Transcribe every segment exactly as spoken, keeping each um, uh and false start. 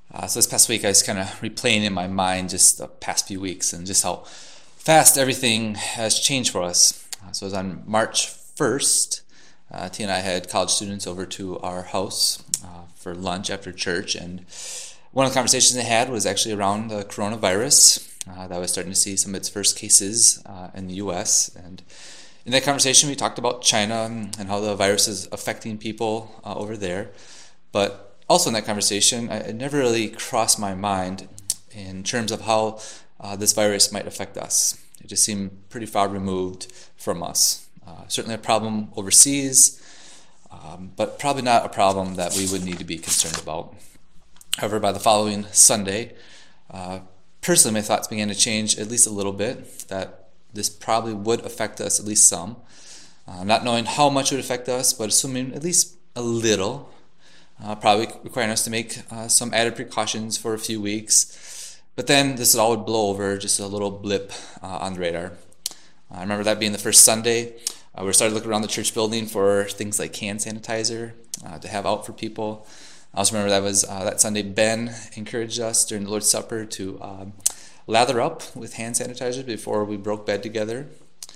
Uh, so this past week, I was kind of replaying in my mind just the past few weeks and just how fast everything has changed for us. Uh, so it was on March first. Uh, T and I had college students over to our house uh, for lunch after church, and one of the conversations they had was actually around the coronavirus. Uh, that was starting to see some of its first cases uh, in the U S, and in that conversation, we talked about China and how the virus is affecting people uh, over there. But also in that conversation, I, it never really crossed my mind in terms of how uh, this virus might affect us. It just seemed pretty far removed from us. Uh, certainly a problem overseas, um, but probably not a problem that we would need to be concerned about. However, by the following Sunday, uh, personally, my thoughts began to change at least a little bit, that this probably would affect us at least some. Uh, not knowing how much it would affect us, but assuming at least a little, uh, probably requiring us to make uh, some added precautions for a few weeks. But then this all would blow over, just a little blip uh, on the radar. I remember that being the first Sunday. Uh, we started looking around the church building for things like hand sanitizer uh, to have out for people. I also remember that was uh, that Sunday Ben encouraged us during the Lord's Supper to um, lather up with hand sanitizer before we broke bed together.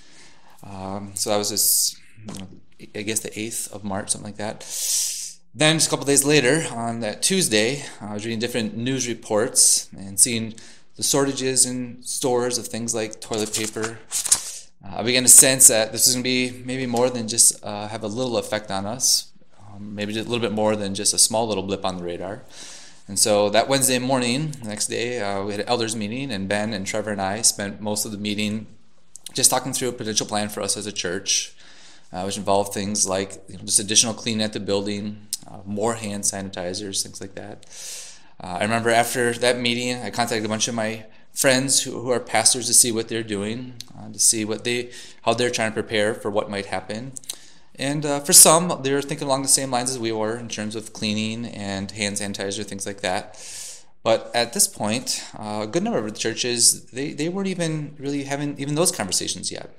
Um, so that was just, you know, I guess the eighth of March, something like that. Then just a couple days later, on that Tuesday, I was reading different news reports and seeing the shortages in stores of things like toilet paper. Uh, I began to sense that this is going to be maybe more than just uh, have a little effect on us, um, maybe just a little bit more than just a small little blip on the radar. And so that Wednesday morning, the next day, uh, we had an elders meeting, and Ben and Trevor and I spent most of the meeting just talking through a potential plan for us as a church, uh, which involved things like, you know, just additional cleaning at the building, uh, more hand sanitizers, things like that. Uh, I remember after that meeting, I contacted a bunch of my friends who, who are pastors to see what they're doing, uh, to see what they, how they're trying to prepare for what might happen. And uh, for some, they're thinking along the same lines as we were in terms of cleaning and hand sanitizer, things like that. But at this point, uh, a good number of the churches, they, they weren't even really having even those conversations yet.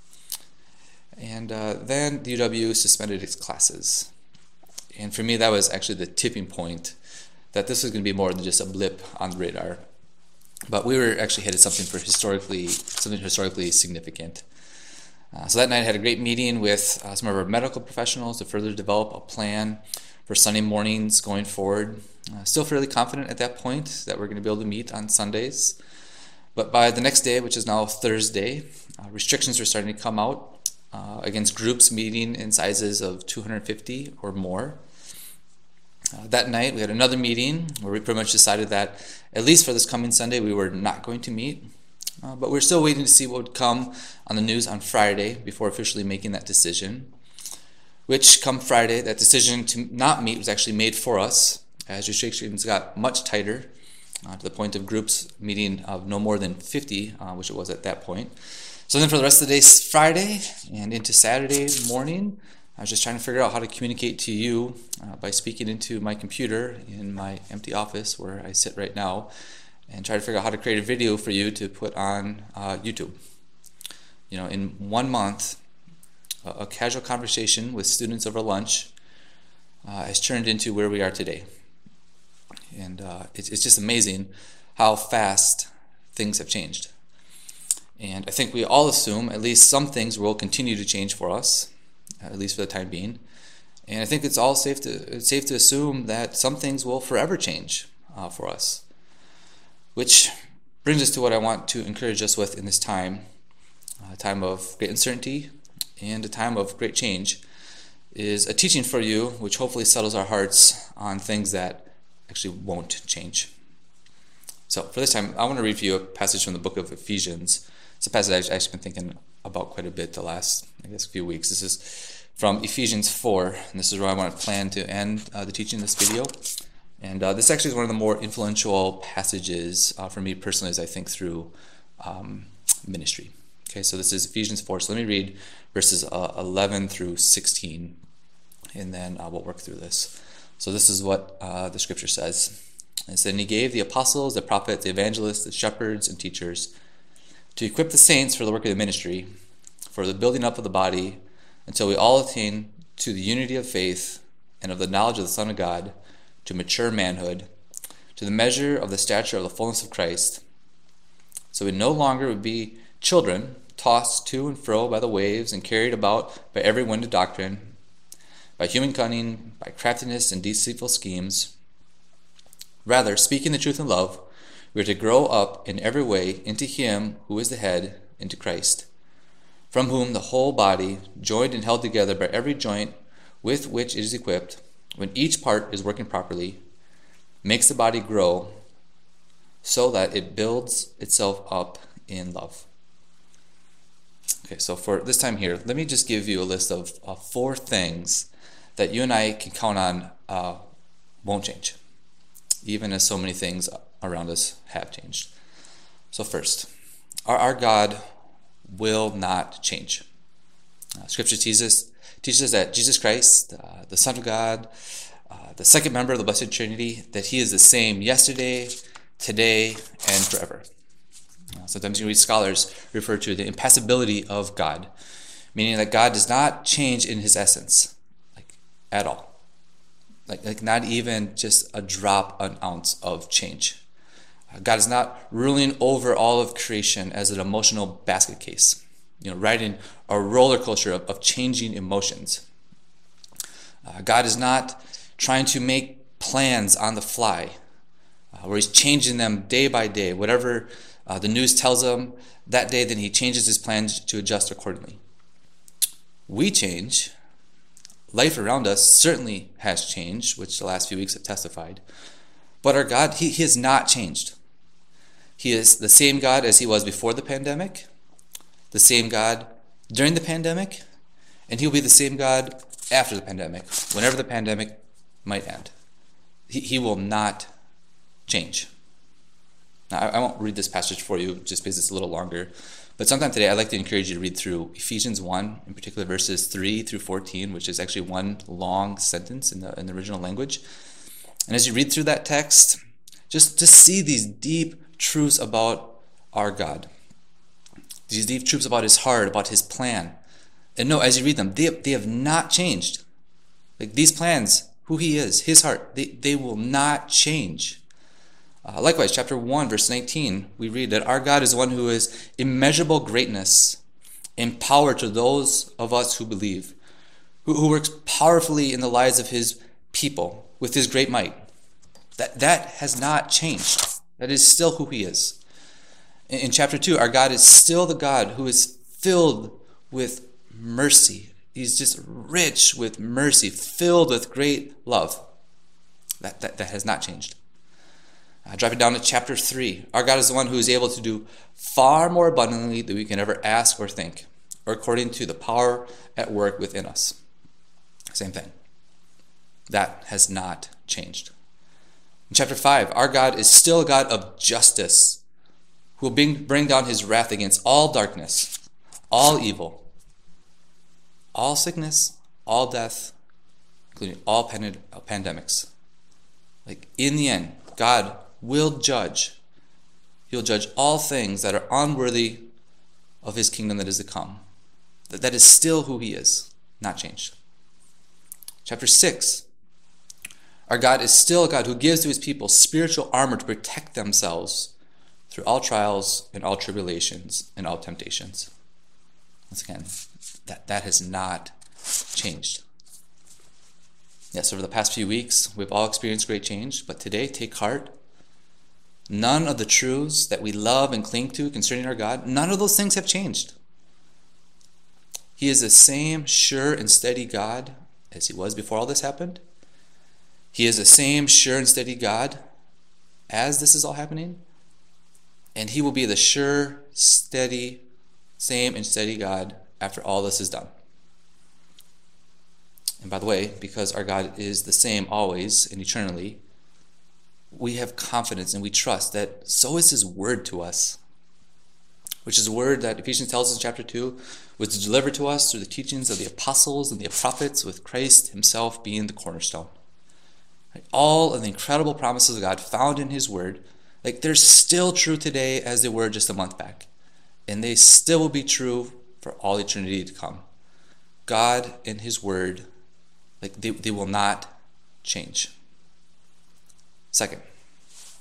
And uh, then the U W suspended its classes. And for me, that was actually the tipping point, that this was going to be more than just a blip on the radar. But we were actually headed something for historically, something historically significant. Uh, so that night I had a great meeting with uh, some of our medical professionals to further develop a plan for Sunday mornings going forward. Uh, still fairly confident at that point that we're going to be able to meet on Sundays. But by the next day, which is now Thursday, uh, restrictions were starting to come out uh, against groups meeting in sizes of two hundred fifty or more. Uh, that night we had another meeting where we pretty much decided that at least for this coming Sunday we were not going to meet. Uh, but we're still waiting to see what would come on the news on Friday before officially making that decision. Which, come Friday, that decision to not meet was actually made for us, as restrictions got much tighter, uh, to the point of groups meeting of no more than fifty, uh, which it was at that point. So then for the rest of the day, Friday and into Saturday morning, I was just trying to figure out how to communicate to you uh, by speaking into my computer in my empty office where I sit right now, and try to figure out how to create a video for you to put on uh, YouTube. You know, in one month, a, a casual conversation with students over lunch uh, has turned into where we are today. And uh, it's, it's just amazing how fast things have changed. And I think we all assume at least some things will continue to change for us, at least for the time being. And I think it's all safe to it's safe to assume that some things will forever change uh, for us. Which brings us to what I want to encourage us with in this time, a time of great uncertainty and a time of great change, is a teaching for you which hopefully settles our hearts on things that actually won't change. So for this time, I want to read for you a passage from the book of Ephesians. It's a passage I've actually been thinking about quite a bit the last, I guess, few weeks. This is from Ephesians four, and this is where I want to plan to end uh, the teaching in this video. And uh, this actually is one of the more influential passages uh, for me personally as I think through um, ministry. Okay, so this is Ephesians four. So let me read verses uh, eleven through sixteen, and then uh, we'll work through this. So this is what uh, the scripture says. It said, "And he gave the apostles, the prophets, the evangelists, the shepherds, and teachers to equip the saints for the work of the ministry, for the building up of the body, until we all attain to the unity of faith and of the knowledge of the Son of God, to mature manhood, to the measure of the stature of the fullness of Christ. So we no longer would be children, tossed to and fro by the waves and carried about by every wind of doctrine, by human cunning, by craftiness and deceitful schemes. Rather, speaking the truth in love, we are to grow up in every way into Him who is the head, into Christ, from whom the whole body, joined and held together by every joint with which it is equipped, when each part is working properly, makes the body grow so that it builds itself up in love. Okay, so for this time here, let me just give you a list of uh, four things that you and I can count on uh, won't change, even as so many things around us have changed. So first, our, our God will not change. Uh, scripture teaches us, teaches us that Jesus Christ, uh, the Son of God, uh, the second member of the Blessed Trinity, that He is the same yesterday, today, and forever. Uh, sometimes you read scholars refer to the impassibility of God, meaning that God does not change in His essence, like at all. Like, like not even just a drop, an ounce of change. Uh, God is not ruling over all of creation as an emotional basket case, you know, riding a roller coaster of, of changing emotions. Uh, God is not trying to make plans on the fly, uh, where He's changing them day by day. Whatever uh, the news tells Him that day, then He changes His plans to adjust accordingly. We change. Life around us certainly has changed, which the last few weeks have testified. But our God, He, he has not changed. He is the same God as He was before the pandemic, the same God during the pandemic, and He'll be the same God after the pandemic, whenever the pandemic might end. He, he will not change. Now, I, I won't read this passage for you just because it's a little longer, but sometime today I'd like to encourage you to read through Ephesians one, in particular verses three through fourteen, which is actually one long sentence in the, in the original language. And as you read through that text, just, just see these deep truths about our God. These deep truths about His heart, about His plan. And no, as you read them, they, they have not changed. Like these plans, who He is, His heart, they, they will not change. Uh, likewise, chapter one, verse nineteen, we read that our God is one who is immeasurable greatness and power to those of us who believe, who, who works powerfully in the lives of His people with His great might. That, that has not changed. That is still who He is. In, in chapter two, our God is still the God who is filled with mercy. He's just rich with mercy, filled with great love. That, that, that has not changed. Uh, dropping down to chapter three, our God is the one who is able to do far more abundantly than we can ever ask or think, or according to the power at work within us. Same thing. That has not changed. In chapter five, our God is still a God of justice, who will bring, bring down His wrath against all darkness, all evil, all sickness, all death, including all pand- pandemics. Like in the end, God will judge. He'll judge all things that are unworthy of His kingdom that is to come. That, that is still who He is, not changed. Chapter six, our God is still a God who gives to His people spiritual armor to protect themselves through all trials and all tribulations and all temptations. Once again, that, that has not changed. Yes, over the past few weeks, we've all experienced great change, but today, take heart. None of the truths that we love and cling to concerning our God, none of those things have changed. He is the same sure and steady God as He was before all this happened. He is the same sure and steady God as this is all happening. And He will be the sure, steady, same and steady God after all this is done. And by the way, because our God is the same always and eternally, we have confidence and we trust that so is His word to us, which is a word that Ephesians tells us in chapter two was delivered to us through the teachings of the apostles and the prophets, with Christ Himself being the cornerstone. Right? All of the incredible promises of God found in His word, like they're still true today as they were just a month back. And they still will be true for all eternity to come. God and His word, like they, they will not change. Second,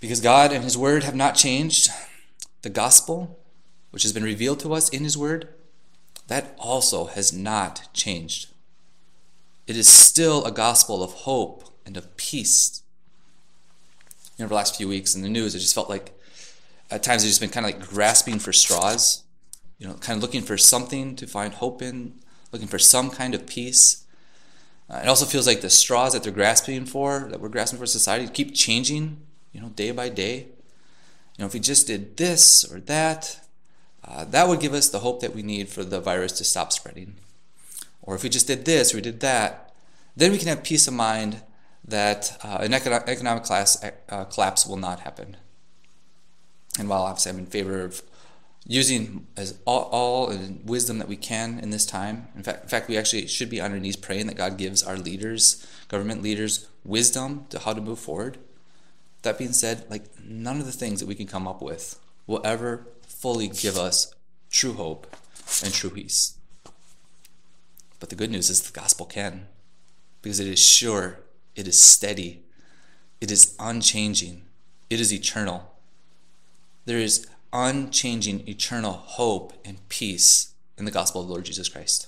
Because God and his word have not changed, the gospel, which has been revealed to us in his word, that also has not changed. It is still a gospel of hope and of peace. You know, over the last few weeks in the news, it just felt like at times I've just been kind of like grasping for straws, you know, kind of looking for something to find hope in, looking for some kind of peace. Uh, it also feels like the straws that they're grasping for, that we're grasping for society, keep changing, you know, day by day. You know, if we just did this or that, uh, that would give us the hope that we need for the virus to stop spreading. Or if we just did this or we did that, then we can have peace of mind that uh, an economic, economic class, uh, collapse will not happen. And while obviously I'm in favor of using as all, all and wisdom that we can in this time, in fact, in fact, we actually should be on our knees praying that God gives our leaders, government leaders, wisdom to how to move forward. That being said, like none of the things that we can come up with will ever fully give us true hope and true peace. But the good news is the gospel can, because it is sure, it is steady, it is unchanging, it is eternal. There is unchanging, eternal hope and peace in the gospel of the Lord Jesus Christ.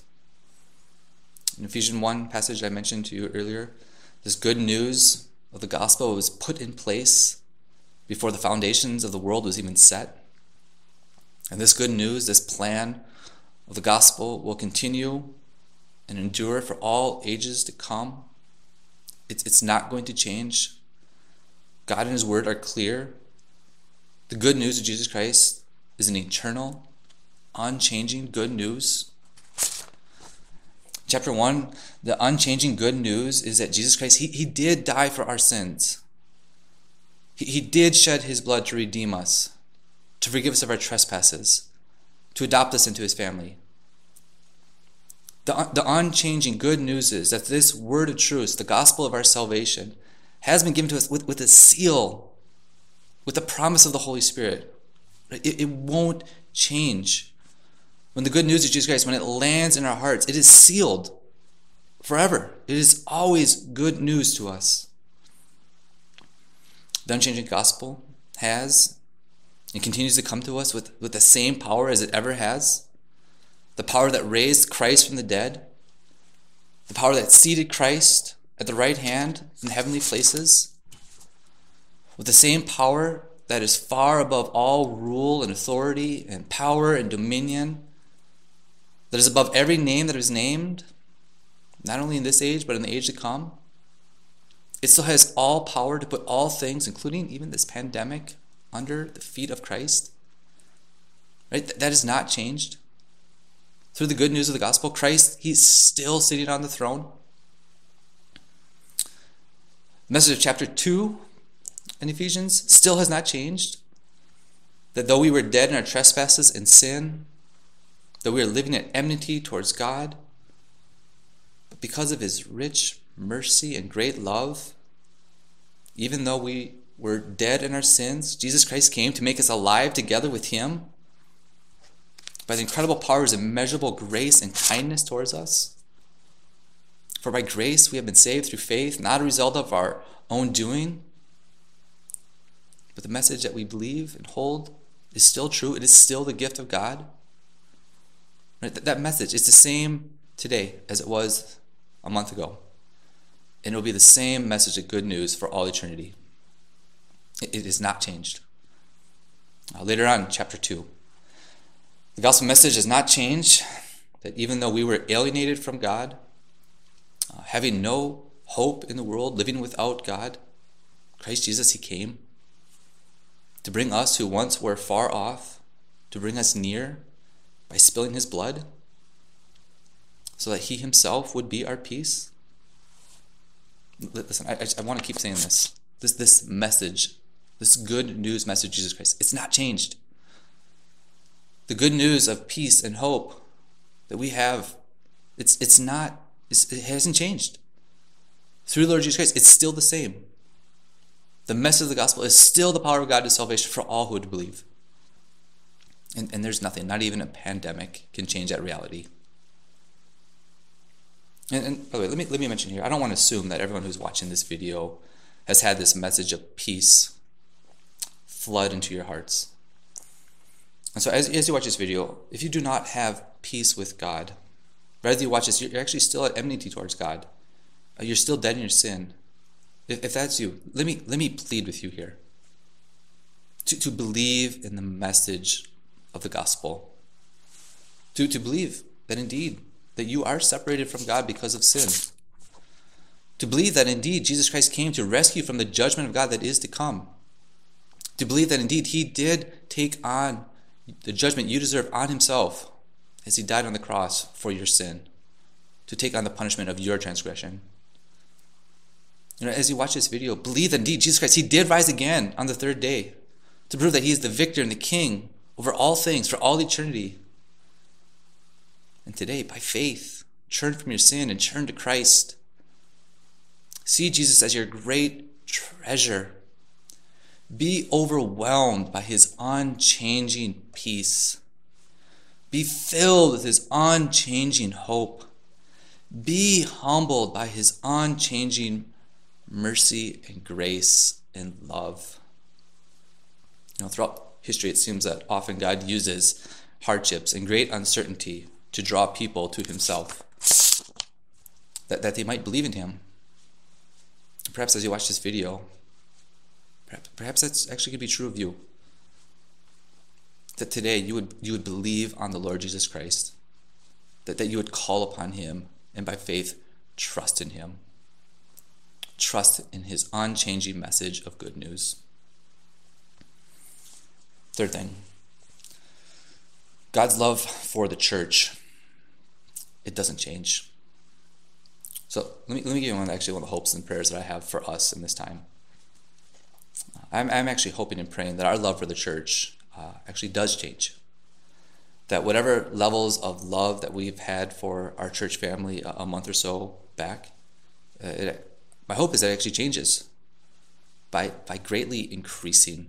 In Ephesians one passage I mentioned to you earlier, this good news of the gospel was put in place before the foundations of the world was even set. And this good news, this plan of the gospel will continue and endure for all ages to come. It's, it's not going to change. God and his word are clear. The good news of Jesus Christ is an eternal, unchanging good news. Chapter one, the unchanging good news is that Jesus Christ, he, he did die for our sins. He, he did shed his blood to redeem us, to forgive us of our trespasses, to adopt us into his family. The, the unchanging good news is that this word of truth, the gospel of our salvation, has been given to us with, with a seal, with the promise of the Holy Spirit. It, it won't change. When the good news of Jesus Christ, when it lands in our hearts, it is sealed forever. It is always good news to us. The unchanging gospel has and continues to come to us with, with the same power as it ever has. The power that raised Christ from the dead. The power that seated Christ at the right hand in heavenly places. With the same power that is far above all rule and authority and power and dominion, that is above every name that is named, not only in this age, but in the age to come. It still has all power to put all things, including even this pandemic, under the feet of Christ. Right? That has not changed. Through the good news of the gospel, Christ, he's still sitting on the throne. The message of chapter two in Ephesians still has not changed. That though we were dead in our trespasses and sin, that we are living in enmity towards God, but because of his rich mercy and great love, even though we were dead in our sins, Jesus Christ came to make us alive together with him by the incredible powers of immeasurable grace and kindness towards us. For by grace we have been saved through faith, not a result of our own doing, but the message that we believe and hold is still true. It is still the gift of God. Right? That message is the same today as it was a month ago. And it will be the same message of good news for all eternity. It, it is not changed. Uh, later on, chapter two. The gospel message has not changed, that even though we were alienated from God, uh, having no hope in the world, living without God, Christ Jesus, he came to bring us who once were far off, to bring us near by spilling his blood, so that he himself would be our peace. Listen, I, I, I want to keep saying this. This, this message, this good news message of Jesus Christ, it's not changed. The good news of peace and hope that we have, it's it's not, it's, it hasn't changed. Through the Lord Jesus Christ, it's still the same. The message of the gospel is still the power of God to salvation for all who would believe. And, and there's nothing, not even a pandemic, can change that reality. And, and by the way, let me let me mention here, I don't want to assume that everyone who's watching this video has had this message of peace flood into your hearts. And so as, as you watch this video, if you do not have peace with God, rather you watch this, you're actually still at enmity towards God. Uh, you're still dead in your sin. If, if that's you, let me let me plead with you here. To, to believe in the message of the gospel. To, to believe that indeed, that you are separated from God because of sin. To believe that indeed Jesus Christ came to rescue from the judgment of God that is to come. To believe that indeed he did take on the judgment you deserve on himself as he died on the cross for your sin. To take on the punishment of your transgression. You know, as you watch this video, believe that indeed Jesus Christ, he did rise again on the third day. To prove that he is the victor and the king over all things for all eternity. And today, by faith, turn from your sin and turn to Christ. See Jesus as your great treasure. Be overwhelmed by his unchanging peace. Be filled with his unchanging hope. Be humbled by his unchanging mercy and grace and love. You know, throughout history, it seems that often God uses hardships and great uncertainty to draw people to himself, that, that they might believe in him. Perhaps as you watch this video, perhaps, perhaps that's actually going to be true of you. That today you would you would believe on the Lord Jesus Christ, that, that you would call upon him and by faith trust in him. Trust in his unchanging message of good news. Third thing, God's love for the church, it doesn't change. So let me let me give you one actually one of the hopes and prayers that I have for us in this time. I'm I'm actually hoping and praying that our love for the church uh, actually does change. That whatever levels of love that we've had for our church family a, a month or so back, uh, it, my hope is that it actually changes by by greatly increasing.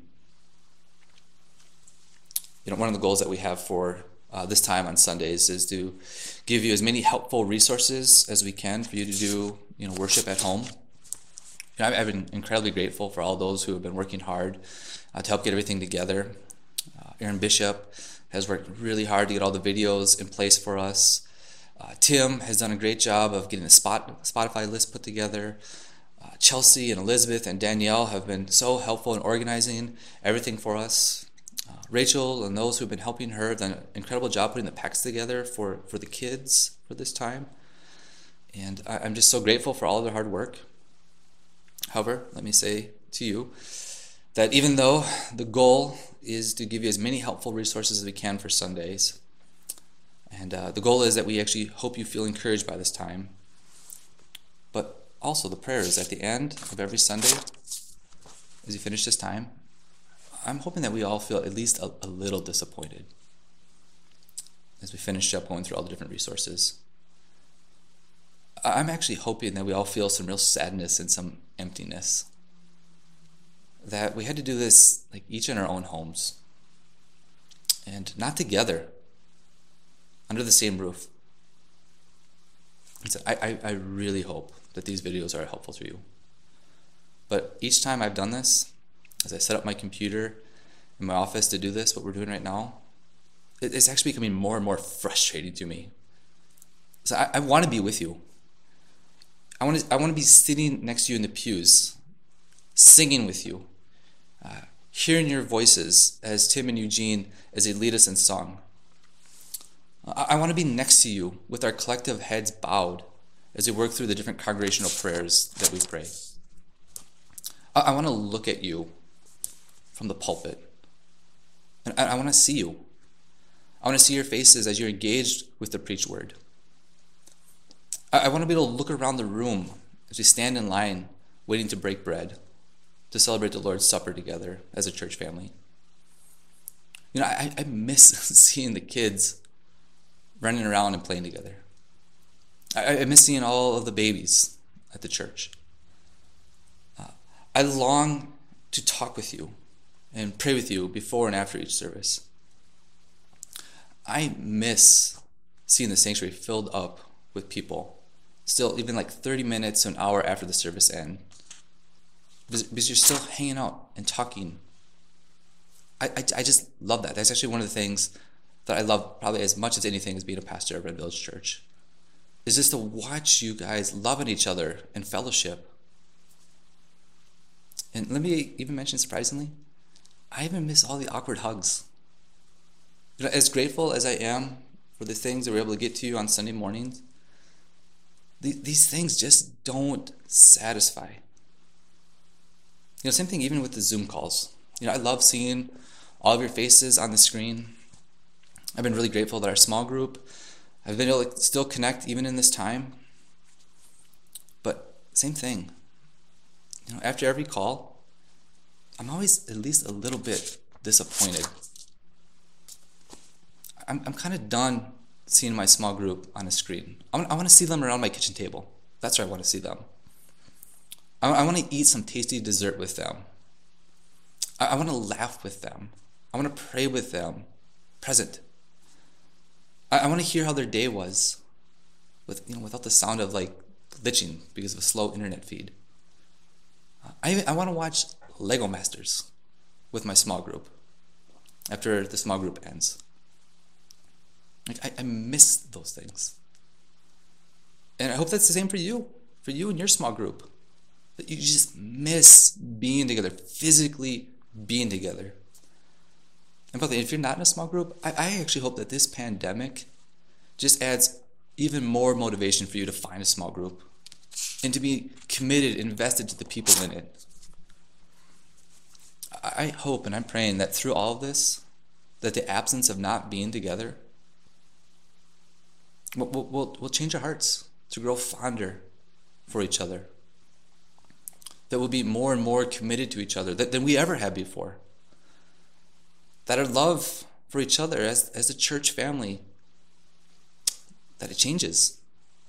You know, one of the goals that we have for uh, this time on Sundays is to give you as many helpful resources as we can for you to do, you know, worship at home. You know, I've been incredibly grateful for all those who have been working hard uh, to help get everything together. Uh, Aaron Bishop has worked really hard to get all the videos in place for us. Uh, Tim has done a great job of getting the spot, Spotify list put together. Uh, Chelsea and Elizabeth and Danielle have been so helpful in organizing everything for us. Uh, Rachel and those who've been helping her have done an incredible job putting the packs together for, for the kids for this time. And I, I'm just so grateful for all of their hard work. However, let me say to you that even though the goal is to give you as many helpful resources as we can for Sundays, and uh, the goal is that we actually hope you feel encouraged by this time, but also the prayer is at the end of every Sunday, as you finish this time, I'm hoping that we all feel at least a, a little disappointed as we finish up going through all the different resources. I'm actually hoping that we all feel some real sadness and some emptiness. That we had to do this like each in our own homes. And not together, under the same roof. And so I, I, I really hope that these videos are helpful to you. But each time I've done this, as I set up my computer in my office to do this, what we're doing right now, it's actually becoming more and more frustrating to me. So I, I want to be with you. I want to I want to be sitting next to you in the pews, singing with you, uh, hearing your voices as Tim and Eugene, as they lead us in song. I, I want to be next to you with our collective heads bowed as we work through the different congregational prayers that we pray. I, I want to look at you from the pulpit. And I, I want to see you. I want to see your faces as you're engaged with the preached word. I, I want to be able to look around the room as we stand in line waiting to break bread to celebrate the Lord's Supper together as a church family. You know, I, I miss seeing the kids running around and playing together. I, I miss seeing all of the babies at the church. Uh, I long to talk with you and pray with you before and after each service. I miss seeing the sanctuary filled up with people, still even like thirty minutes to an hour after the service ends, because you're still hanging out and talking I, I, I just love that. That's actually one of the things that I love probably as much as anything as being a pastor of Red Village Church, is just to watch you guys loving each other in fellowship. And let me even mention, surprisingly, I even miss all the awkward hugs. You know, as grateful as I am for the things that we're able to get to you on Sunday mornings, th- these things just don't satisfy. You know, same thing even with the Zoom calls. You know, I love seeing all of your faces on the screen. I've been really grateful that our small group, I've been able to still connect even in this time. But same thing. You know, after every call, I'm always at least a little bit disappointed. I'm I'm kind of done seeing my small group on a screen. I want, I want to see them around my kitchen table. That's where I want to see them. I, I want to eat some tasty dessert with them. I, I want to laugh with them. I want to pray with them. Present. I, I want to hear how their day was, with you know without the sound of like glitching because of a slow internet feed. I I want to watch Lego Masters with my small group after the small group ends. Like I, I miss those things. And I hope that's the same for you, for you and your small group. That you just miss being together, physically being together. And by the way, if you're not in a small group, I, I actually hope that this pandemic just adds even more motivation for you to find a small group and to be committed, invested to the people in it. I hope and I'm praying that through all of this, that the absence of not being together will will will will change our hearts to grow fonder for each other. That we'll be more and more committed to each other than we ever have before. That our love for each other as, as a church family, that it changes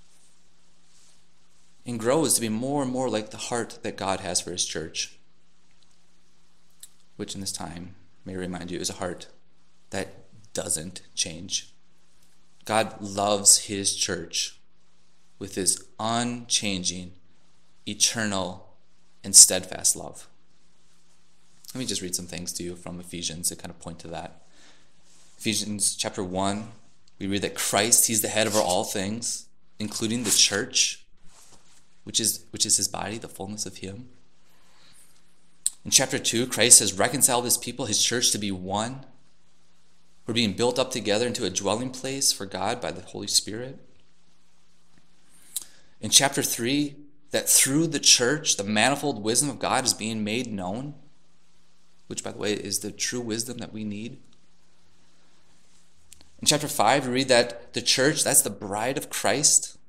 and grows to be more and more like the heart that God has for his church, which in this time, may I remind you, is a heart that doesn't change. God loves his church with his unchanging, eternal, and steadfast love. Let me just read some things to you from Ephesians that kind of point to that. Ephesians chapter one, we read that Christ, he's the head over all things, including the church, which is which is his body, the fullness of him. In chapter two, Christ has reconciled his people, his church, to be one. We're being built up together into a dwelling place for God by the Holy Spirit. In chapter three, that through the church, the manifold wisdom of God is being made known, which, by the way, is the true wisdom that we need. In chapter five, we read that the church, that's the bride of Christ,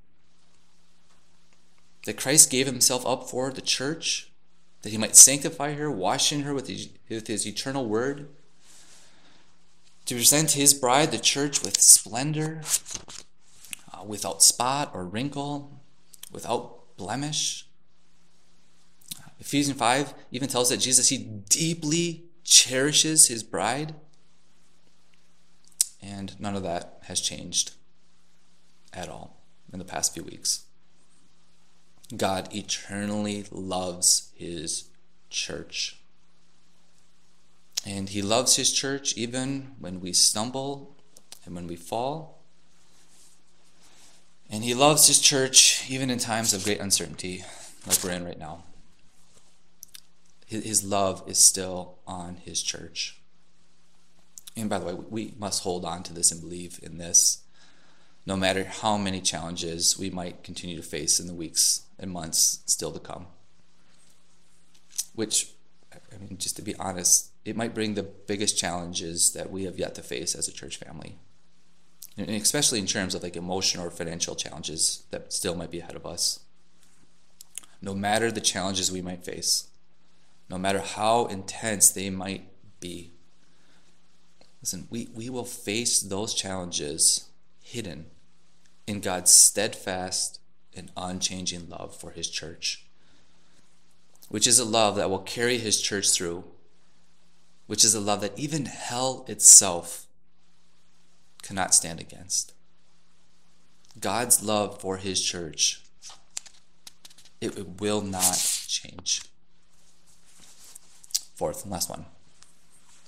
that Christ gave himself up for the church, that he might sanctify her, washing her with his, with his eternal word, to present his bride, the church, with splendor, uh, without spot or wrinkle, without blemish. Uh, Ephesians five even tells that Jesus, he deeply cherishes his bride, and none of that has changed at all in the past few weeks. God eternally loves his church. And he loves his church even when we stumble and when we fall. And he loves his church even in times of great uncertainty like we're in right now. His love is still on his church. And by the way, we must hold on to this and believe in this, no matter how many challenges we might continue to face in the weeks and months still to come. Which, I mean, just to be honest, it might bring the biggest challenges that we have yet to face as a church family. And especially in terms of like emotional or financial challenges that still might be ahead of us. No matter the challenges we might face, no matter how intense they might be, listen, we, we will face those challenges hidden in God's steadfast and unchanging love for his church, which is a love that will carry his church through, which is a love that even hell itself cannot stand against. God's love for his church, it, it will not change. Fourth and last one.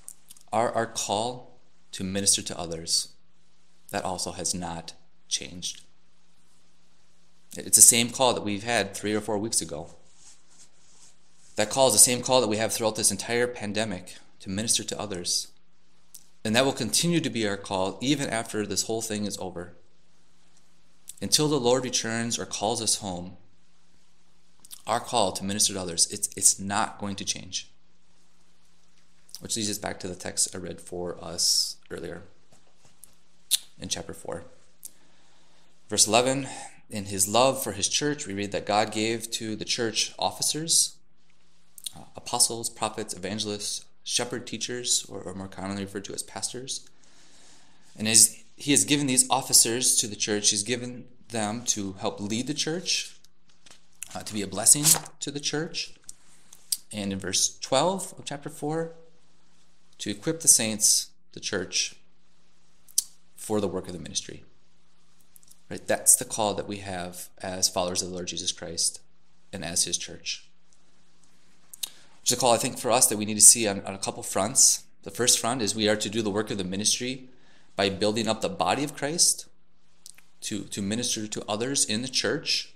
Our, our call to minister to others, that also has not changed. It's the same call that we've had three or four weeks ago. That call is the same call that we have throughout this entire pandemic, to minister to others. And that will continue to be our call even after this whole thing is over. Until the Lord returns or calls us home, our call to minister to others, it's, it's not going to change. Which leads us back to the text I read for us earlier in chapter four. Verse eleven, in his love for his church, we read that God gave to the church officers, uh, apostles, prophets, evangelists, shepherd teachers, or, or more commonly referred to as pastors. And as he has given these officers to the church, he's given them to help lead the church, uh, to be a blessing to the church. And in verse twelve of chapter four, to equip the saints, the church, for the work of the ministry. Right? That's the call that we have as followers of the Lord Jesus Christ and as his church. Which is a call, I think, for us that we need to see on, on a couple fronts. The first front is we are to do the work of the ministry by building up the body of Christ, to, to minister to others in the church.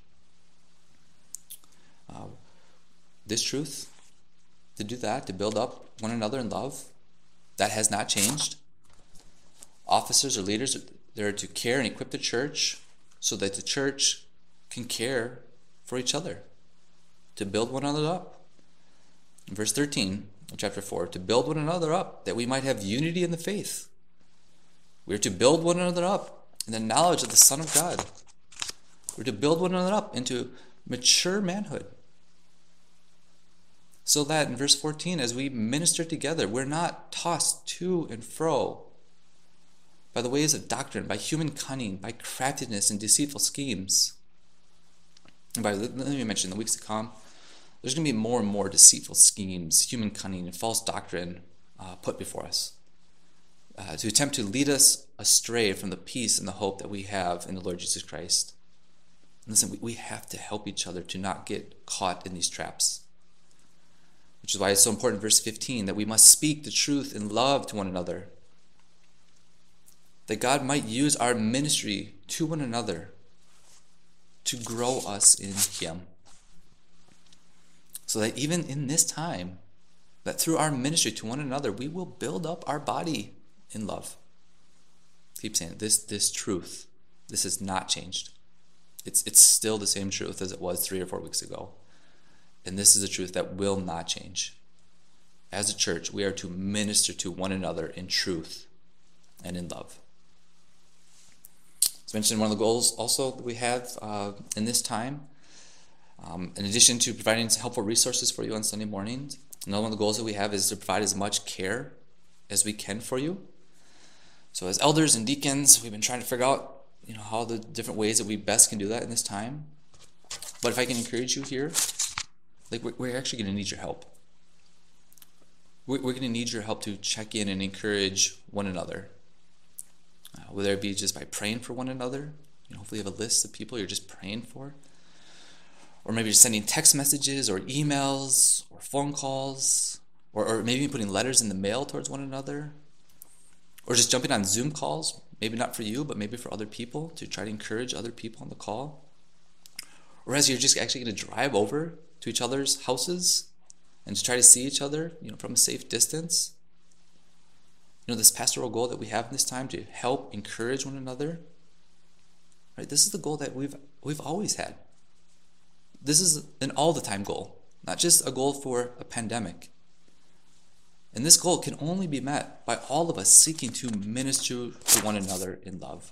Uh, this truth, to do that, to build up one another in love, that has not changed. Officers or leaders, they're to care and equip the church so that the church can care for each other, to build one another up. In verse thirteen of chapter four, to build one another up, that we might have unity in the faith. We are to build one another up in the knowledge of the Son of God. We're to build one another up into mature manhood. So that in verse fourteen, as we minister together, we're not tossed to and fro by the ways of doctrine, by human cunning, by craftiness and deceitful schemes. And by, let me mention, in the weeks to come, there's going to be more and more deceitful schemes, human cunning, and false doctrine uh, put before us uh, to attempt to lead us astray from the peace and the hope that we have in the Lord Jesus Christ. And listen, we, we have to help each other to not get caught in these traps. Which is why it's so important in verse fifteen that we must speak the truth in love to one another, that God might use our ministry to one another to grow us in him. So that even in this time, that through our ministry to one another, we will build up our body in love. Keep saying it. This, this truth, this has not changed. It's, it's still the same truth as it was three or four weeks ago. And this is a truth that will not change. As a church, we are to minister to one another in truth and in love. As mentioned, one of the goals also that we have uh, in this time, um, in addition to providing helpful resources for you on Sunday mornings, another one of the goals that we have is to provide as much care as we can for you. So as elders and deacons, we've been trying to figure out, you know, how the different ways that we best can do that in this time. But if I can encourage you here, like we're, we're actually going to need your help. We're, we're going to need your help to check in and encourage one another. Uh, whether it be just by praying for one another, you know, hopefully you have a list of people you're just praying for, or maybe just sending text messages or emails or phone calls, or, or maybe putting letters in the mail towards one another, or just jumping on Zoom calls, maybe not for you, but maybe for other people, to try to encourage other people on the call. Or as you're just actually going to drive over to each other's houses and to try to see each other, you know, from a safe distance. You know, this pastoral goal that we have in this time to help encourage one another, right? This is the goal that we've we've always had. This is an all-the-time goal, not just a goal for a pandemic. And this goal can only be met by all of us seeking to minister to one another in love.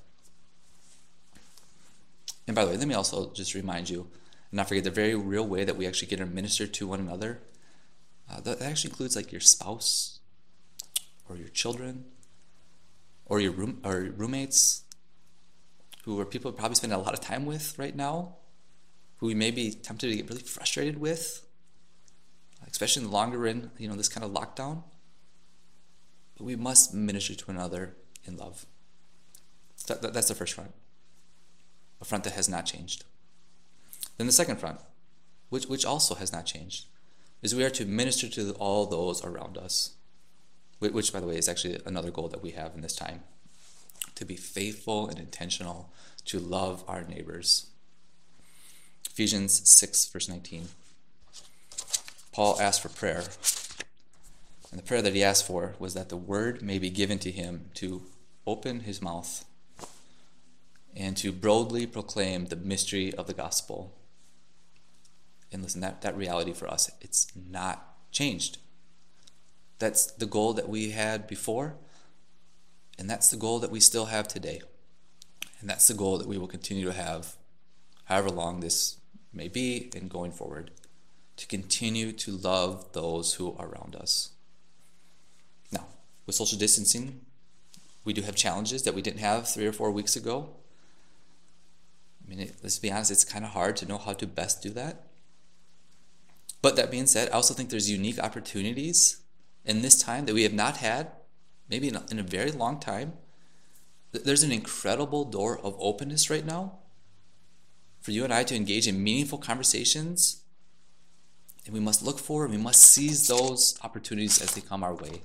And by the way, let me also just remind you, and not forget the very real way that we actually get to minister to one another. Uh, that, that actually includes like your spouse, or your children, or your room or roommates, who are people probably spend a lot of time with right now, who we may be tempted to get really frustrated with, especially in the longer in, you know, this kind of lockdown. But we must minister to one another in love. That, that, that's the first front, a front that has not changed. Then the second front, which which also has not changed, is we are to minister to all those around us. which, by the way, is actually another goal that we have in this time, to be faithful and intentional to love our neighbors. Ephesians six, verse nineteen. Paul asked for prayer, and the prayer that he asked for was that the word may be given to him to open his mouth and to boldly proclaim the mystery of the gospel. And listen, that, that reality for us, it's not changed. That's the goal that we had before, and that's the goal that we still have today. And that's the goal that we will continue to have however long this may be and going forward, to continue to love those who are around us. Now, with social distancing, we do have challenges that we didn't have three or four weeks ago. I mean, it, let's be honest, it's kind of hard to know how to best do that. But that being said, I also think there's unique opportunities in this time that we have not had, maybe in a, in a very long time. There's an incredible door of openness right now for you and I to engage in meaningful conversations. And we must look for and we must seize those opportunities as they come our way.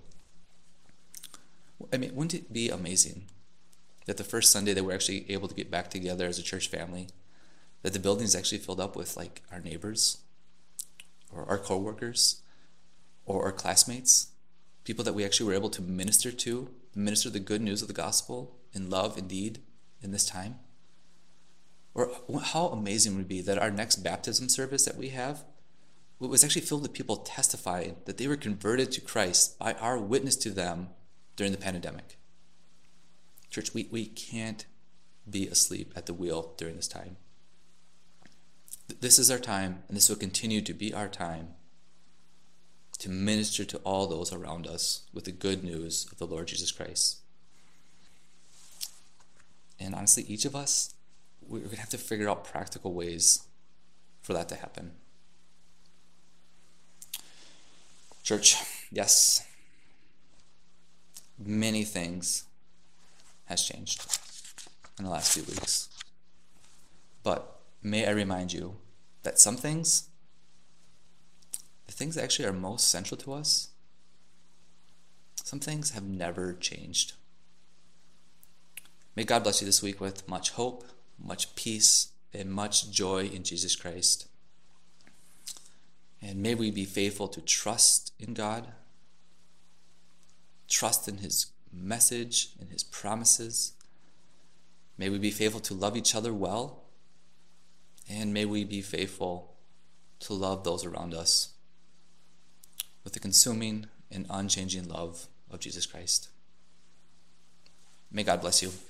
I mean, wouldn't it be amazing that the first Sunday that we're actually able to get back together as a church family, that the building is actually filled up with like our neighbors or our coworkers or our classmates, people that we actually were able to minister to, minister the good news of the gospel in love and deed in this time? Or how amazing would it be that our next baptism service that we have was actually filled with people testifying that they were converted to Christ by our witness to them during the pandemic. Church, we, we can't be asleep at the wheel during this time. This is our time, and this will continue to be our time to minister to all those around us with the good news of the Lord Jesus Christ. And honestly, each of us, we're going to have to figure out practical ways for that to happen. Church, yes, many things has changed in the last few weeks. But may I remind you that some things, the things that actually are most central to us, some things have never changed. May God bless you this week with much hope, much peace, and much joy in Jesus Christ. And may we be faithful to trust in God, trust in His message and His promises. May we be faithful to love each other well, and may we be faithful to love those around us with the consuming and unchanging love of Jesus Christ. May God bless you.